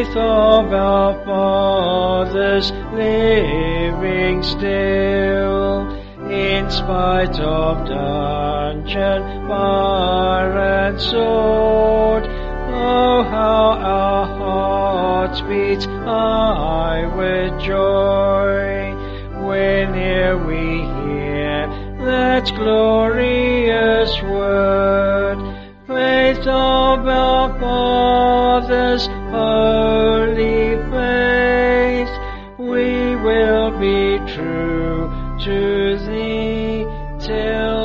faith of our fathers living still, in spite of dungeon, bar and sword. Oh, how our hearts beat high with joy whene'er we hear that glorious word. Faith of our fathers, holy faith, we will be true to thee till